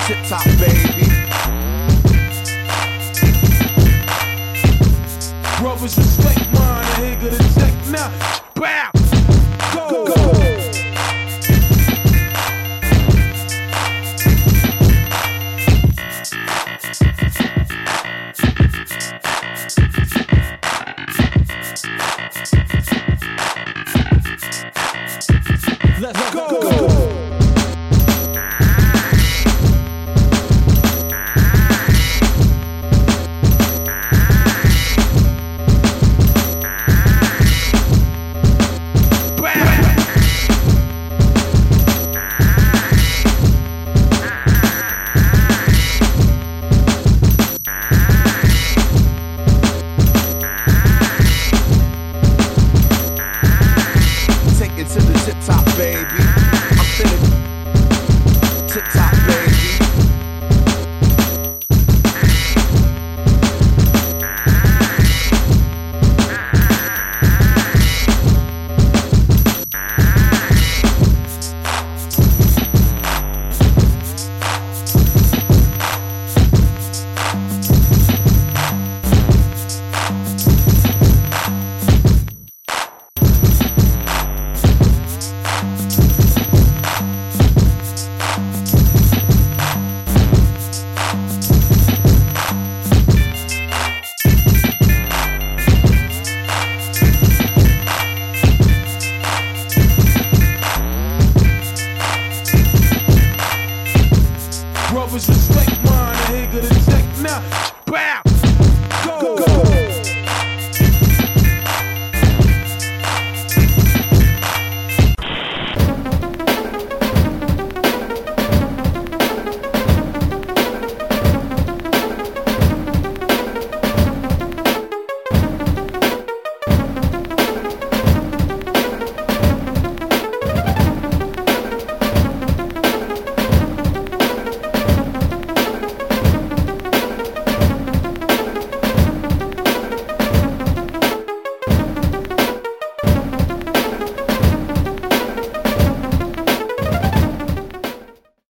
Tip top, baby. Brothers respect mine, I ain't gonna check now. Bow! Go! Go! Let's go! To the tip top, baby. I'm finna tip top, baby. Brothers respect mine, I ain't gonna check now. Bow!